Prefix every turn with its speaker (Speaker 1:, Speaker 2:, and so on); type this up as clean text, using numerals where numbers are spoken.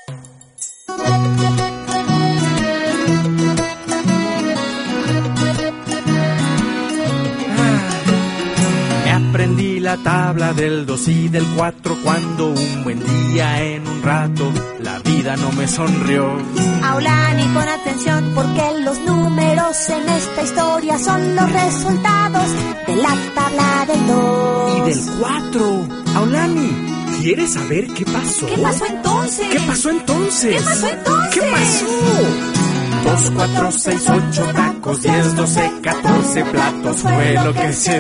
Speaker 1: Aprendí la tabla del 2 y del 4 cuando un buen día en un rato la vida no me sonrió.
Speaker 2: Aulani, con atención, porque los números en esta historia son los resultados de la tabla del 2
Speaker 1: y del 4. Aulani, ¿quieres saber qué pasó?
Speaker 2: ¿Qué pasó entonces?
Speaker 1: ¿Qué pasó entonces?
Speaker 2: ¿Qué pasó entonces?
Speaker 1: ¿Qué pasó? 2, 4, 6, 8 tacos, 10, 12, 14 platos fue lo que se